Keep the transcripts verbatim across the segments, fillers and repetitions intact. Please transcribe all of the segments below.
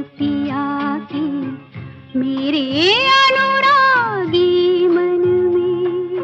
पिया की मेरे अनुरागी मन में।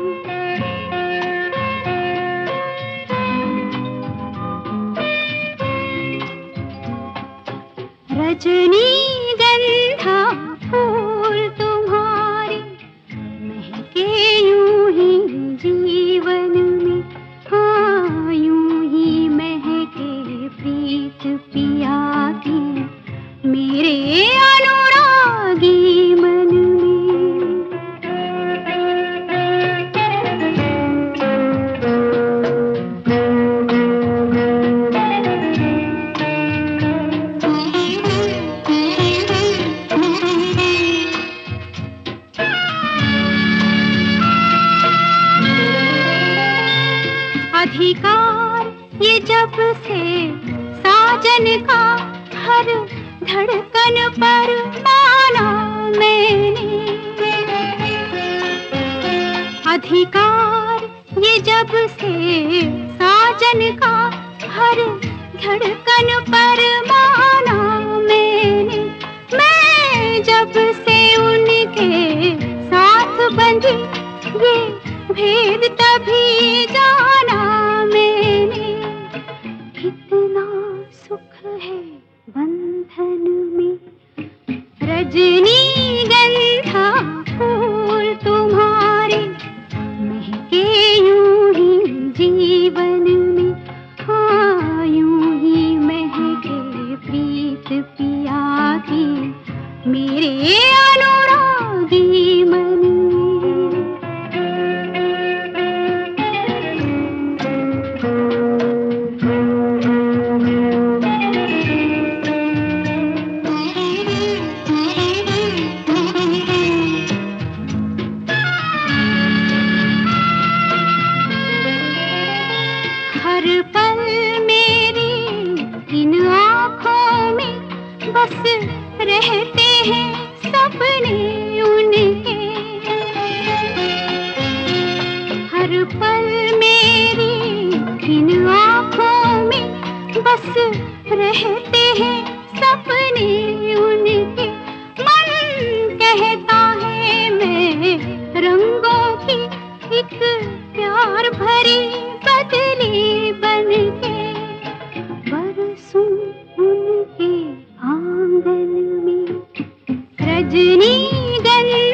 रजनीगंधा फूल तुम्हारे महके यूं ही जीवन में, हाँ यूं ही महके प्रीत पिया की मेरे अनुरागी मन में। अधिकार ये जब से साजन का हर धड़कन पर माना मैंने। अधिकार ये जब से साजन का हर धड़कन पर माना मैंने। मैं जब से उनके साथ बंधी ये भेद तभी जाना मैंने। कितना सुख है बंधन में, रजनीगंधा फूल तुम्हारे महके यूं ही जीवन में, हाँ यूं ही महके प्रीत पिया की मेरे अनुरागी मन में। हर पल मेरी इन आँखों में बस रहते हैं सपने उनके। हर पल मेरी इन आँखों में बस रहते हैं सपने उनके। मन कहता है मैं रंगों की एक प्यार भरी बदली बनके बरसूं उनके आंगन में। रजनीगंधा